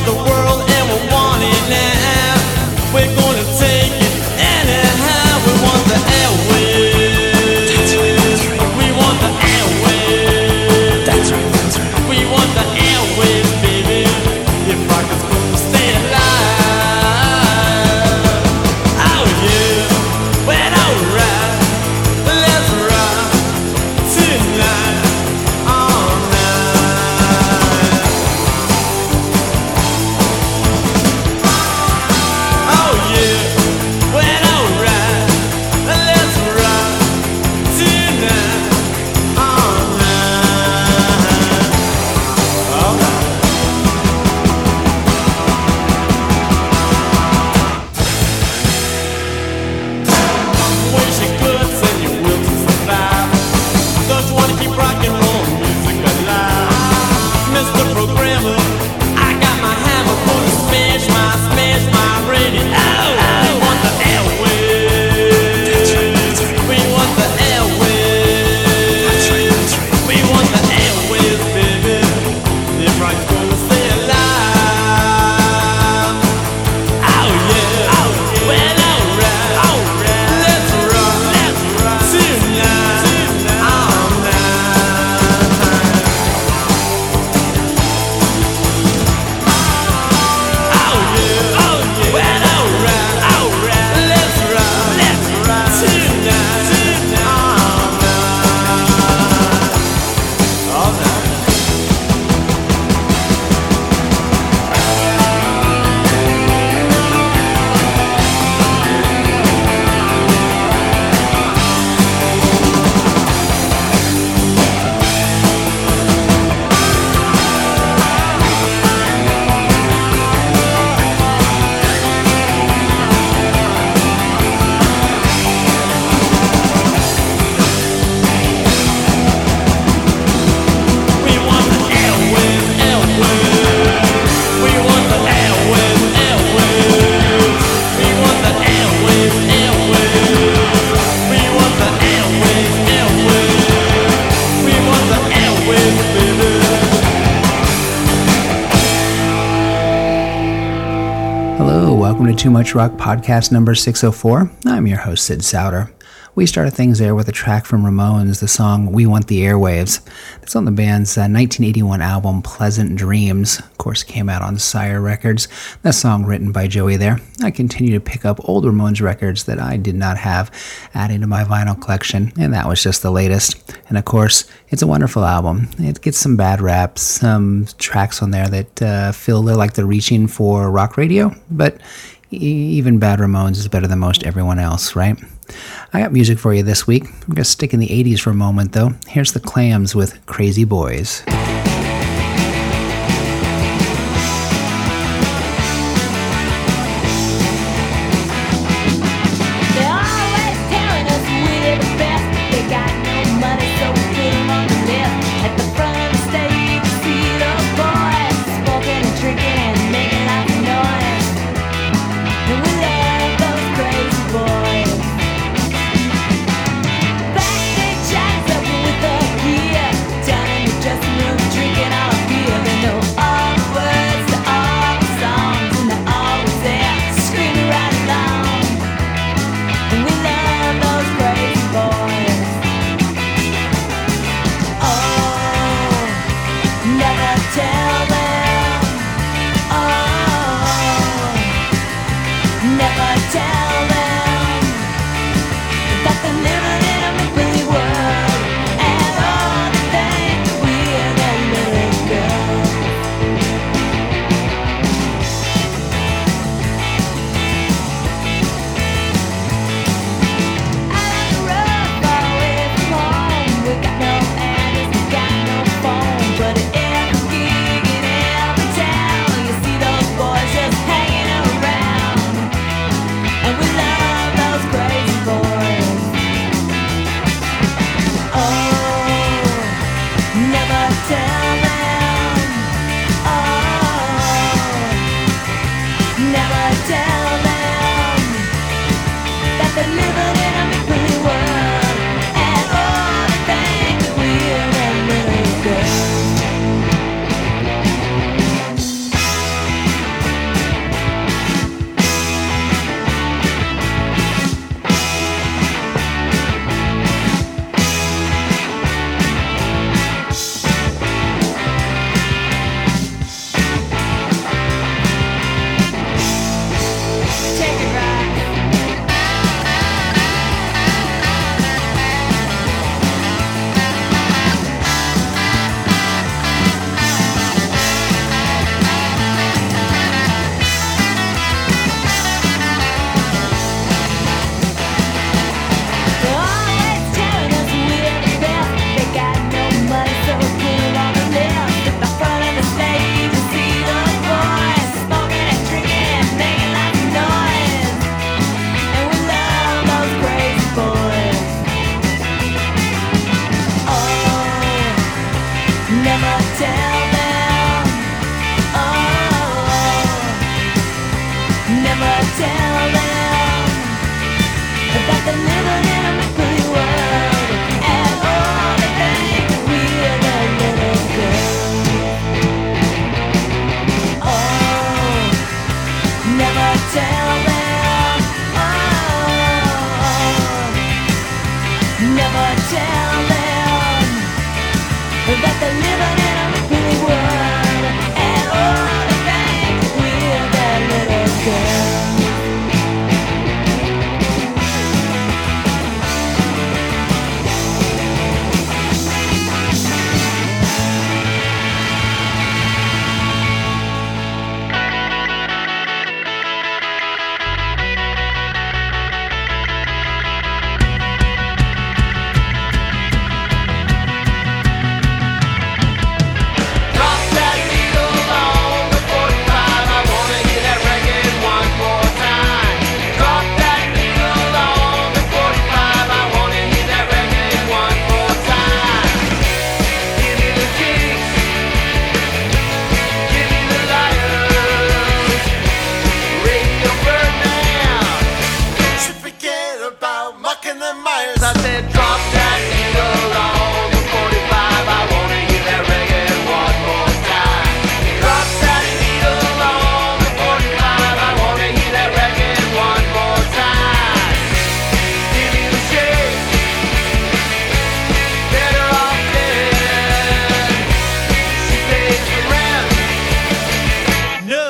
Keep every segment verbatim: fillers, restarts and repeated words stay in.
the world and we want it now. We're gonna take it anyhow. We want the airwaves. That's right, that's right. We want the airwaves. That's right, that's right. We want the airwaves, baby. If rock is gonna stay alive. Oh yeah, well alright, let's rock tonight, all night. Oh yeah, well alright, let's rock tonight, all night. All right. Wish you could send your will to survive. Don't you wanna keep rock and roll music alive? Mister Programmer, I got my hammer gonna smash my, smash my radio. We want the airwaves. We want the airwaves. We want the airwaves, baby. If rock's gonna stay alive. Oh yeah, well alright, let's rock tonight, all night. Oh yeah, well alright, let's rock tonight, all night, all night. We want the airwaves, airwaves. We want the airwaves, airwaves. We want the airwaves, airwaves. We want the airwaves, airwaves. We want the airwaves, baby. Hello, welcome to Too Much Rock podcast number six oh four. I'm your host, Sid Souter. We started things there with a track from Ramones, the song We Want the Airwaves. That's on the band's uh, nineteen eighty-one album Pleasant Dreams. Of course, came out on Sire Records. That song written by Joey there. I continue to pick up old Ramones records that I did not have added to my vinyl collection, and that was just the latest. And of course, it's a wonderful album. It gets some bad raps, some tracks on there that uh, feel like they're reaching for rock radio, but e- even bad Ramones is better than most everyone else, right? I got music for you this week. We're going to stick in the eighties for a moment, though. Here's the Clams with Crazy Boys. They're always telling us we're the best. They got no money, so we put 'em on the list. At the front of the stage, you see the boys smoking and drinking and making lots of noise. And we love those crazy boys. Backstage shots up with the gear, down in the dressing room.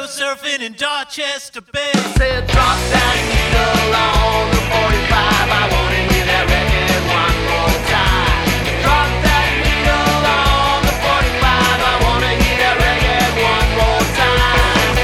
surfing in Dorchester Bay. Said drop that needle on the forty-five. I wanna hear that record one more time. Drop that needle on the forty-five. I wanna hear that record one more time.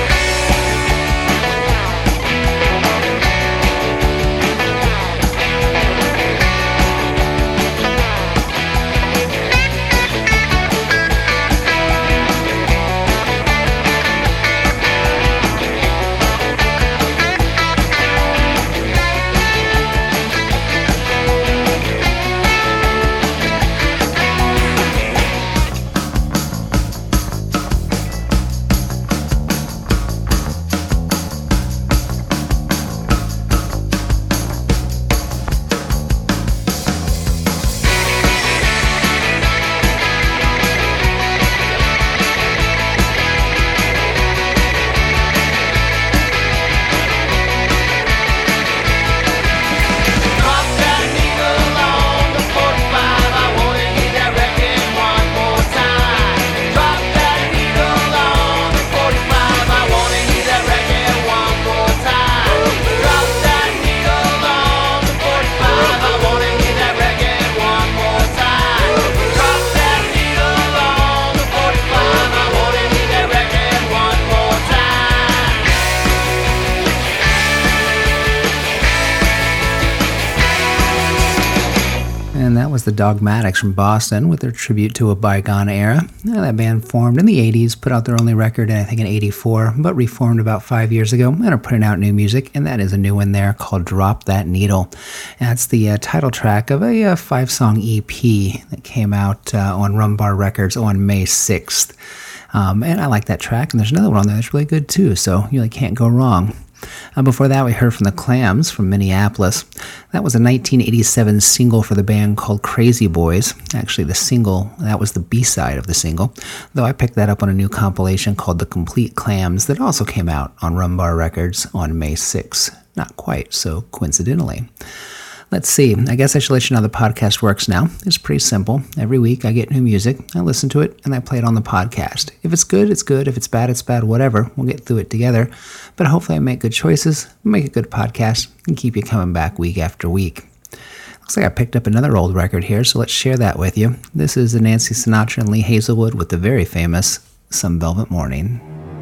And that was the Dogmatics from Boston with their tribute to a bygone era. Now, that band formed in the eighties, put out their only record, I think, in eighty-four, but reformed about five years ago and are putting out new music, and that is a new one there called Drop That Needle. And that's the uh, title track of a uh, five-song E P that came out uh, on Rumbar Records on May sixth. Um, and I like that track, and there's another one on there that's really good too, so you really can't go wrong. Uh, before that, we heard from the Clams from Minneapolis. That was a nineteen eighty-seven single for the band called Crazy Boys. Actually, the single, that was the B-side of the single, though I picked that up on a new compilation called The Complete Clams that also came out on Rumbar Records on May sixth. Not quite so coincidentally. Let's see, I guess I should let you know how the podcast works now. It's pretty simple. Every week I get new music, I listen to it, and I play it on the podcast. If it's good, it's good. If it's bad, it's bad. Whatever. We'll get through it together. But hopefully I make good choices, make a good podcast, and keep you coming back week after week. Looks like I picked up another old record here, so let's share that with you. This is Nancy Sinatra and Lee Hazelwood with the very famous Some Velvet Morning.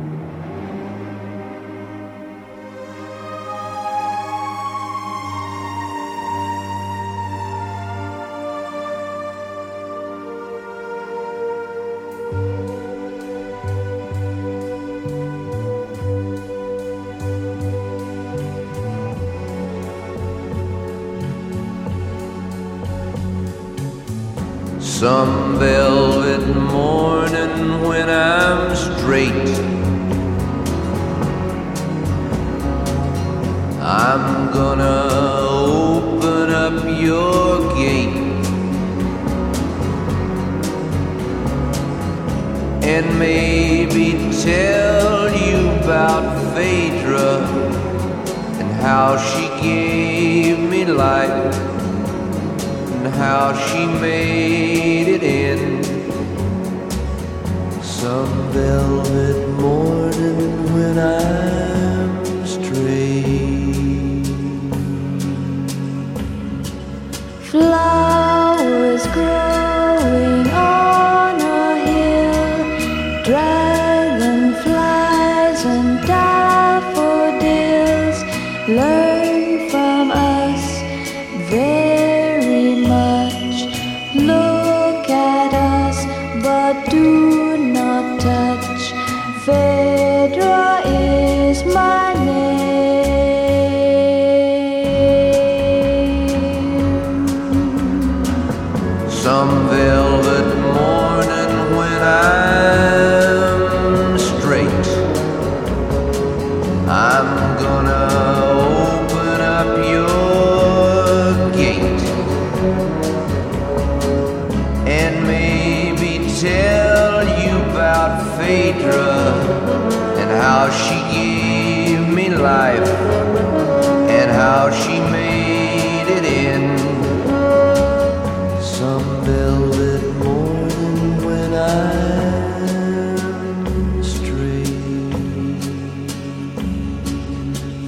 Some velvet morning when I'm straight, I'm gonna open up your gate and maybe tell you about Phaedra and how she gave me life, how she made it in some velvet morning when I'm straight. Flowers growing on a hill, dragonflies and daffodils, learn from us very much. Look at us, but do not touch. Phaedra is my name. Some velvet morning when I'm straight, I'm gonna open up your gate and maybe tell you about Phaedra and how she gave me life and how she made it in some velvet morning when I'm straight.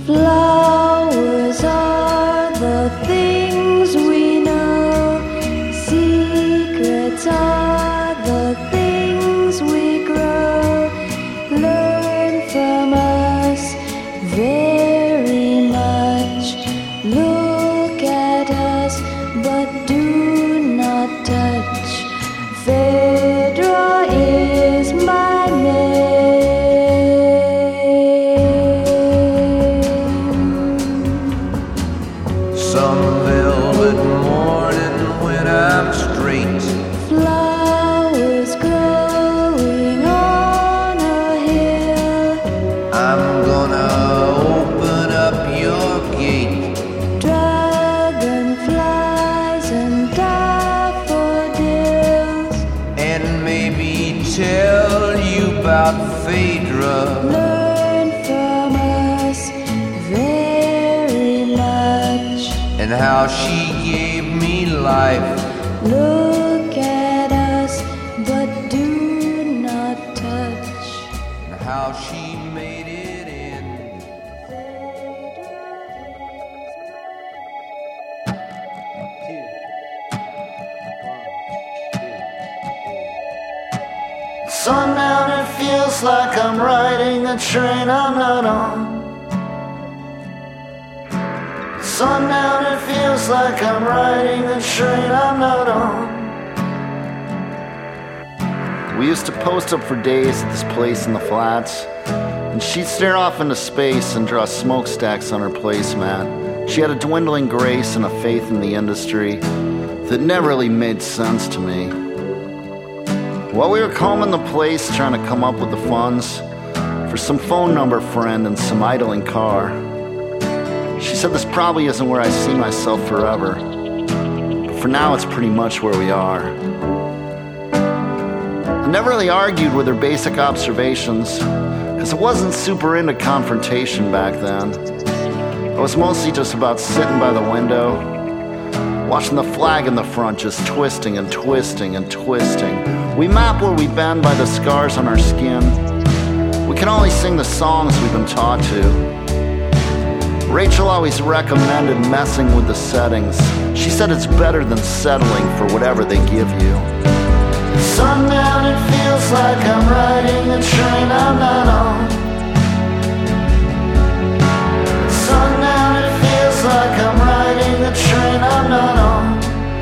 Flowers are the things we know. Secrets are the things we grow. Learn from us very much. Look at us, but do not touch. Phaedra is my name. Some velvet morning when I'm straight. Flowers growing on a hill. I'm gonna open up your gate. Dragonflies and daffodils. And maybe tell you about Phaedra. Learn from us very much. And how she gave me life. Look at us, but do not touch. And how she made it in. Sundown, it feels like I'm riding a train I'm not on. Sundown, it feels like I'm riding a train I'm not on. We used to post up for days at this place in the flats, and she'd stare off into space and draw smokestacks on her placemat. She had a dwindling grace and a faith in the industry that never really made sense to me. While we were combing the place trying to come up with the funds for some phone number friend and some idling car, she said this probably isn't where I see myself forever. But for now, it's pretty much where we are. I never really argued with her basic observations, because I wasn't super into confrontation back then. I was mostly just about sitting by the window, watching the flag in the front just twisting and twisting and twisting. We map where we've been by the scars on our skin. We can only sing the songs we've been taught to. Rachel always recommended messing with the settings. She said it's better than settling for whatever they give you. Sundown, it feels like I'm riding a train I'm not on. Sundown, it feels like I'm riding a train I'm not on.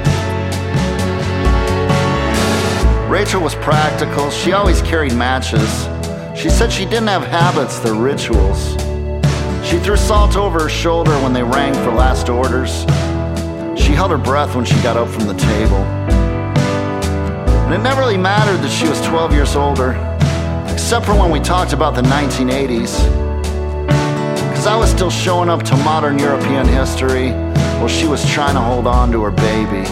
Rachel was practical. She always carried matches. She said she didn't have habits, they're rituals. She threw salt over her shoulder when they rang for last orders. She held her breath when she got up from the table. And it never really mattered that she was twelve years older, except for when we talked about the nineteen eighties. Because I was still showing up to modern European history while she was trying to hold on to her baby.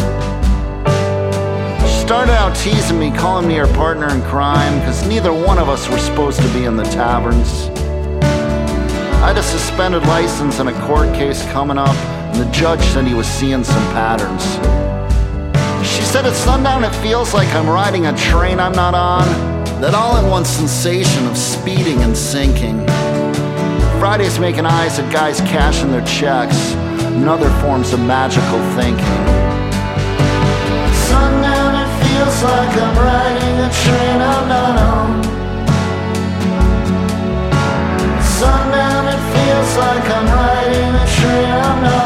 She started out teasing me, calling me her partner in crime, because neither one of us were supposed to be in the taverns. I had a suspended license and a court case coming up, and the judge said he was seeing some patterns. She said at sundown it feels like I'm riding a train I'm not on, that all-at-once sensation of speeding and sinking. Fridays making eyes at guys cashing their checks, and other forms of magical thinking. Sundown, it feels like I'm riding a train I'm not on. Sundown, it feels like I'm riding a train I'm not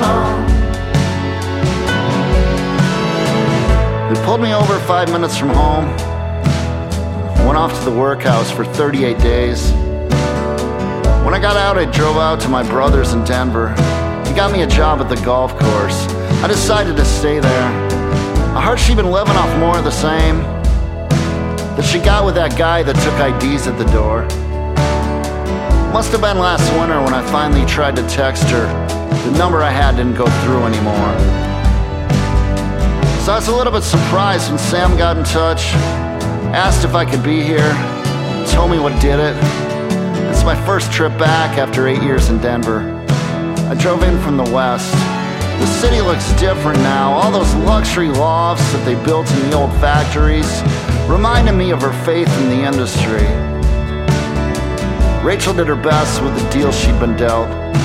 on. They pulled me over five minutes from home. Went off to the workhouse for thirty-eight days. When I got out, I drove out to my brother's in Denver. He got me a job at the golf course. I decided to stay there. I heard she'd been living off more of the same that she got with that guy that took I Ds at the door. Must have been last winter when I finally tried to text her. The number I had didn't go through anymore. So I was a little bit surprised when Sam got in touch, asked if I could be here, told me what did it. It's my first trip back after eight years in Denver. I drove in from the west. The city looks different now. All those luxury lofts that they built in the old factories reminded me of her faith in the industry. Rachel did her best with the deal she'd been dealt.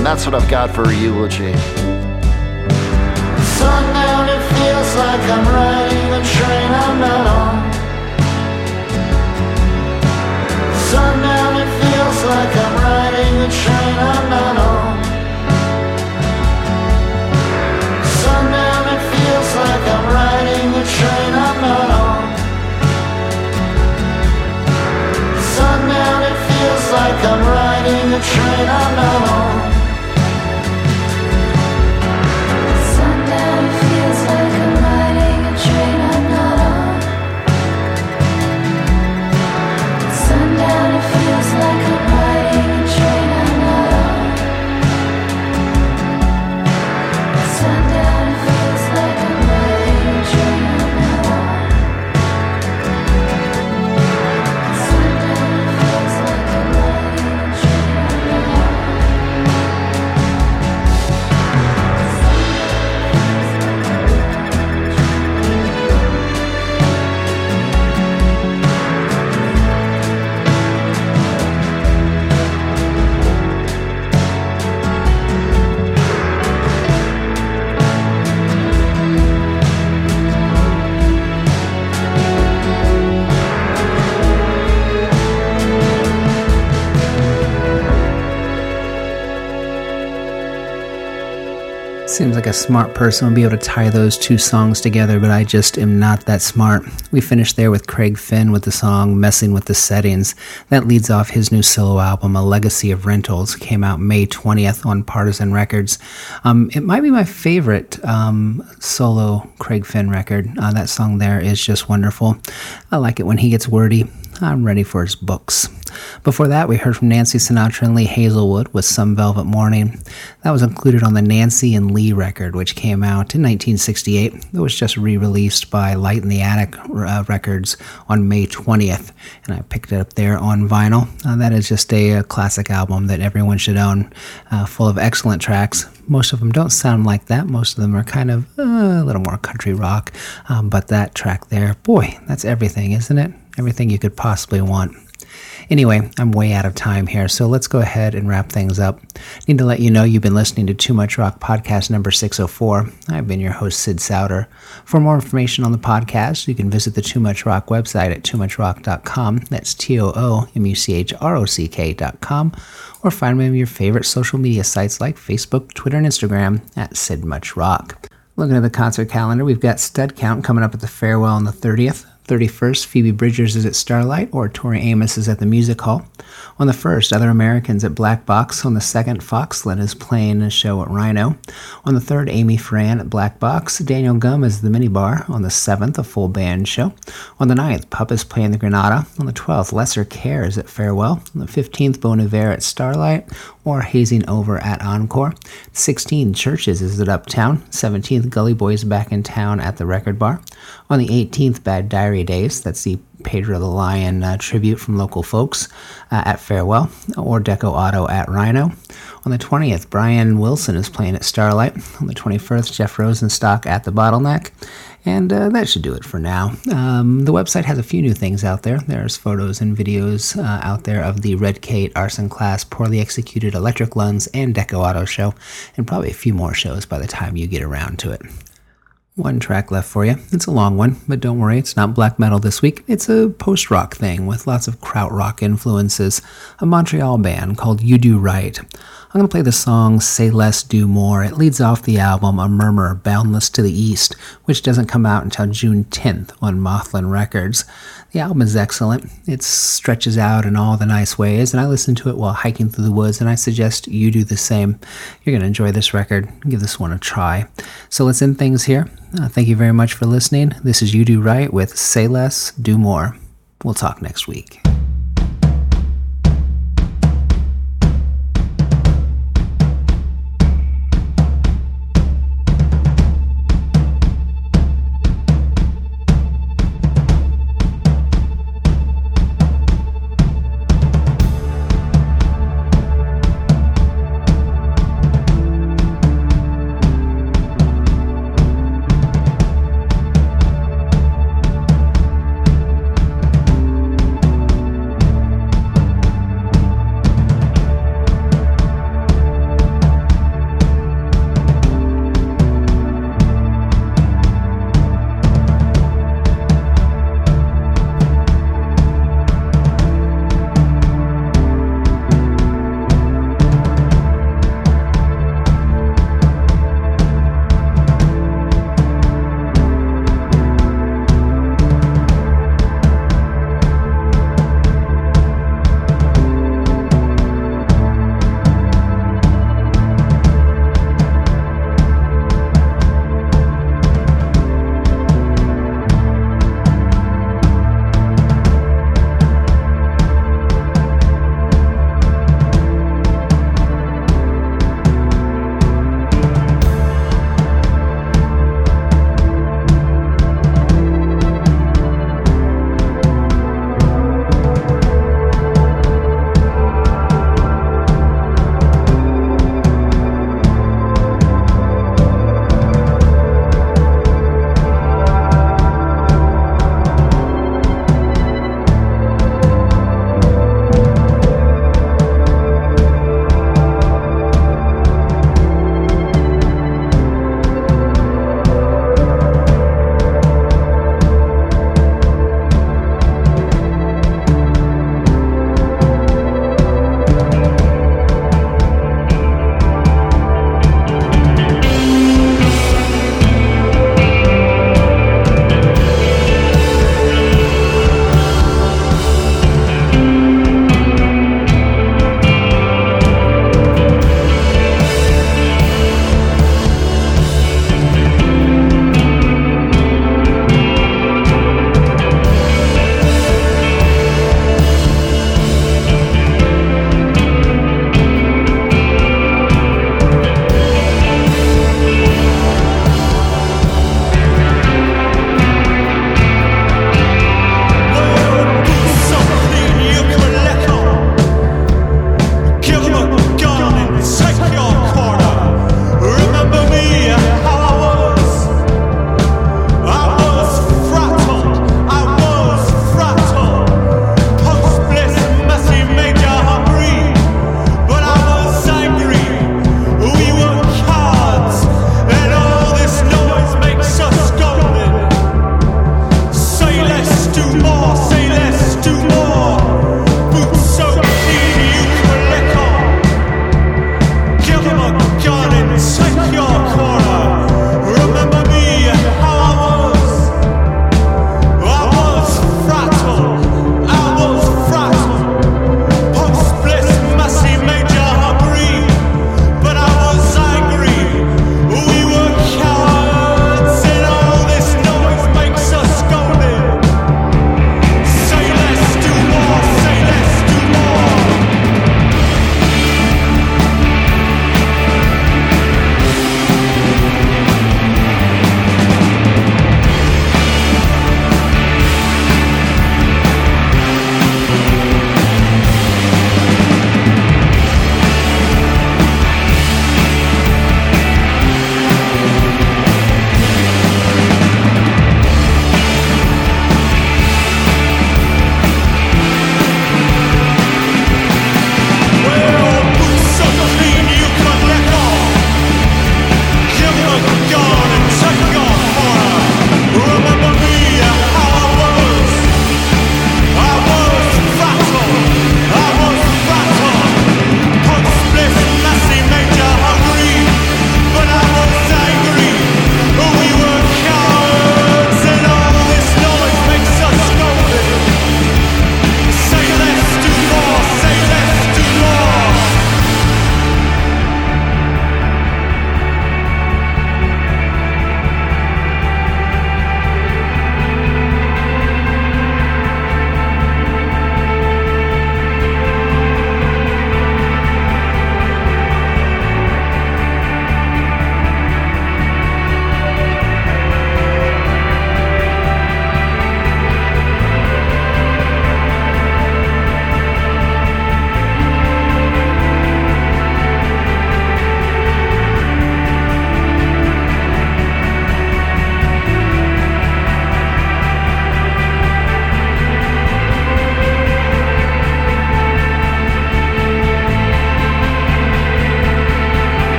And that's what I've got for a eulogy. Sundown, it feels like I'm riding a train I'm not on. Sundown, it feels like I'm riding a train I'm not on. Sundown, it feels like I'm riding a train I'm not on. Sundown, it feels like I'm riding a train I'm not on. Sundown, it feels like I'm riding a train I'm not on. Sundown, it feels like I'm riding a train I'm not on. Sundown, it feels like I'm riding a train I'm not on. Sundown, it feels like I'm riding a train I'm not on. Seems like a smart person would be able to tie those two songs together, but I just am not that smart. We finished there with Craig Finn with the song Messing with the Settings. That leads off his new solo album, A Legacy of Rentals. Came out May twentieth on Partisan Records. Um, it might be my favorite um, solo Craig Finn record. Uh, that song there is just wonderful. I like it when he gets wordy. I'm ready for his books. Before that, we heard from Nancy Sinatra and Lee Hazelwood with Some Velvet Morning. That was included on the Nancy and Lee record, which came out in nineteen sixty-eight. It was just re-released by Light in the Attic uh, Records on May twentieth, and I picked it up there on vinyl. Uh, that is just a, a classic album that everyone should own, uh, full of excellent tracks. Most of them don't sound like that. Most of them are kind of uh, a little more country rock, um, but that track there, boy, that's everything, isn't it? Everything you could possibly want. Anyway, I'm way out of time here, so let's go ahead and wrap things up. Need to let you know you've been listening to Too Much Rock podcast number six oh four. I've been your host, Sid Souter. For more information on the podcast, you can visit the Too Much Rock website at too much rock dot com. That's T O O M U C H R O C K dot com. Or find me on your favorite social media sites like Facebook, Twitter, and Instagram at Sid Much Rock. Looking at the concert calendar, we've got Stud Count coming up at the Farewell on the thirtieth. thirty-first, Phoebe Bridgers is at Starlight, or Tori Amos is at the Music Hall. On the first, Other Americans at Black Box. On the second, Foxland is playing a show at Rhino. On the third, Amy Fran at Black Box. Daniel Gum is at the Minibar. On the seventh, a full band show. On the ninth, Pup is playing the Granada. On the twelfth, Lesser Care is at Farewell. On the fifteenth, Bon Iver at Starlight, or Hazing Over at Encore. sixteenth, Churches is at Uptown. seventeenth, Gully Boys back in town at the Record Bar. On the eighteenth, Bad Diary Days, that's the Pedro the Lion uh, tribute from local folks uh, at Farewell, or Deco Auto at Rhino. On the twentieth, Brian Wilson is playing at Starlight. On the twenty-first, Jeff Rosenstock at the Bottleneck. And uh, that should do it for now. Um, the website has a few new things out there. There's photos and videos uh, out there of the Red Kate, Arson Class, Poorly Executed, Electric Lungs, and Deco Auto show, and probably a few more shows by the time you get around to it. One track left for you. It's a long one, but don't worry, it's not black metal this week. It's a post-rock thing with lots of krautrock influences. A Montreal band called You Do Right. I'm going to play the song Say Less, Do More. It leads off the album A Murmur, Boundless to the East, which doesn't come out until June tenth on Mothland Records. The album is excellent. It stretches out in all the nice ways, and I listen to it while hiking through the woods, and I suggest you do the same. You're going to enjoy this record. Give this one a try. So let's end things here. Uh, thank you very much for listening. This is You Do Right with Say Less, Do More. We'll talk next week.